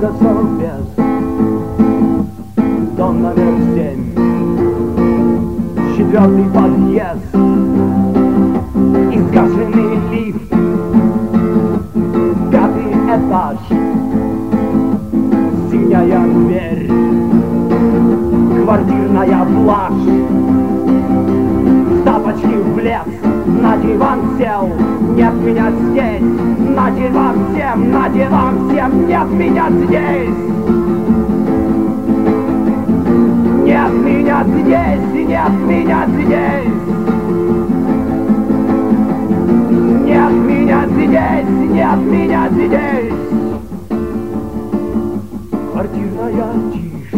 345, дом номер 7, 4-й подъезд, искаженный лифт, 5-й этаж, синяя дверь, квартирная блажь, тапочки в лес, на диван сел, нет меня здесь, на диван всем, нет меня здесь. Нет меня здесь, нет меня здесь. Нет меня здесь, нет меня здесь. Квартирная тишь,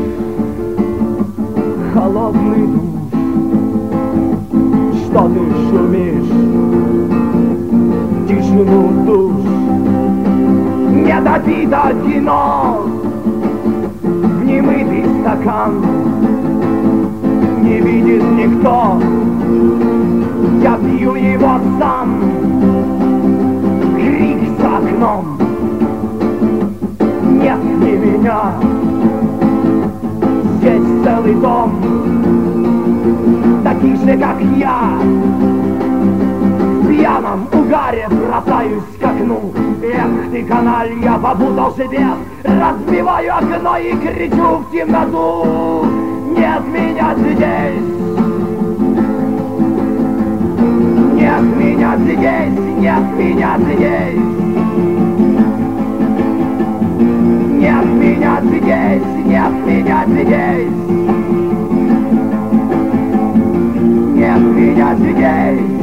холодный душ. Что ты шумишь? Тишину душ. Не допито вино, немытый стакан. Не видит никто, я пью его сам. Крик за окном, нет ни меня. Здесь целый дом таких же, как я. В пьяном угаре бросаюсь к окну. Эх ты, каналья, попутался бес. Разбиваю окно и кричу в темноту: нет меня здесь! Нет меня здесь! Нет меня здесь! Нет меня здесь! Нет меня здесь! Нет меня здесь!